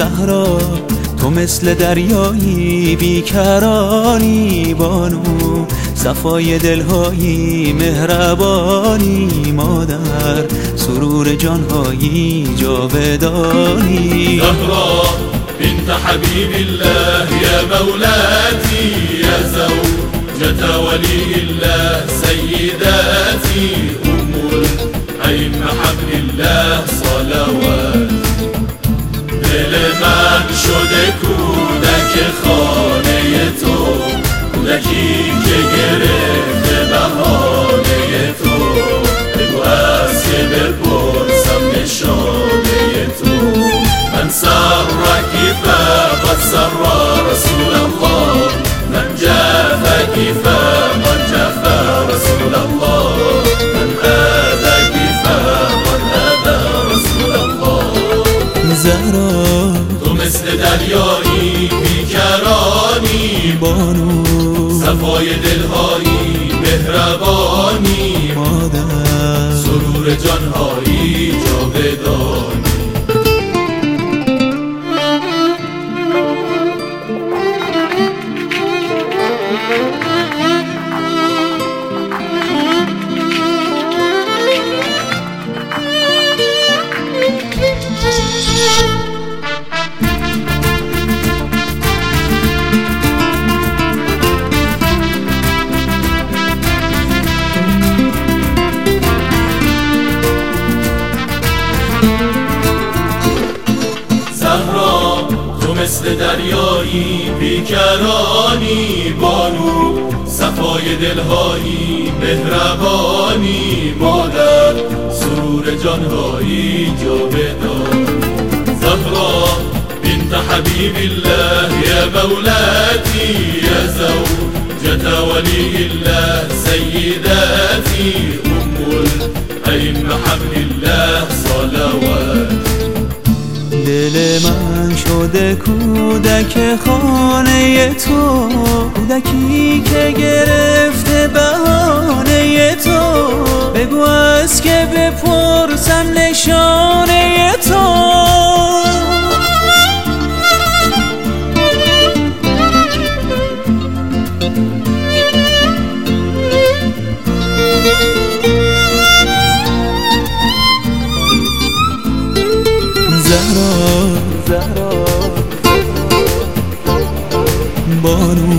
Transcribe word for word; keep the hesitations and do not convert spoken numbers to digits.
زهرا تو مثل دریایی بیکرانی بانو، صفای دلهایی مهربانی مادر، سرور جانهایی جاودانی. زهرا بنت حبيب الله يا مولاتي يا زوجة ولي الله سيداتي أم الأئمة حبل الله صلوات. دل من شده کودک خانه تو، کودکی که گرفته بهانه تو، بگو از که بپرسم نشانه تو. من سرك فقد سر رسول الله، من جافك فقد جفا رسول الله، من آذاك فقد آذى رسول الله. زهرا تو مثل دریایی بیکرانی بانو، صفای دلهایی مهربانی مادر، سرور جانهایی جاودانی. زهرا تو مثل دریایی بیکرانی بانو، صفای دلهایی مهربانی مادر، سرور جانهایی جاودانی. زهرا بنت حبيب الله يا مولاتي يا زوجة ولي الله سيداتي أم الأئمة حبل الله صلوات. دل من شده کودک خانه تو، کودکی که گرفته بهانه تو، بگو از که بپرسم نشانه تو. زهرا زهرا بانو